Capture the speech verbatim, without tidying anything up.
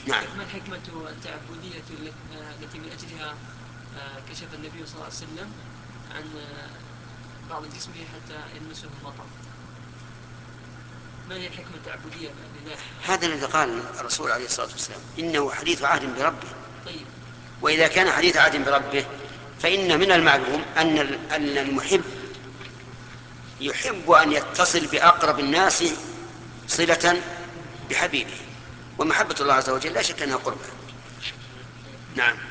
نعم. ما الحكمة التعبدية التي من أجلها كشف النبي صلى الله عليه وسلم عن بعض جسمه حتى يلمسه المطر؟ ما هي الحكمة التعبدية لذلك؟ هذا الذي قال الرسول عليه الصلاة والسلام إنه حديث عهد بربه. طيب. وإذا كان حديث عهد بربه فإن من المعلوم أن أن المحب يحب أن يتصل بأقرب الناس صلة بحبيبه، ومحبة الله عز وجل لا شك أنها قربة. نعم.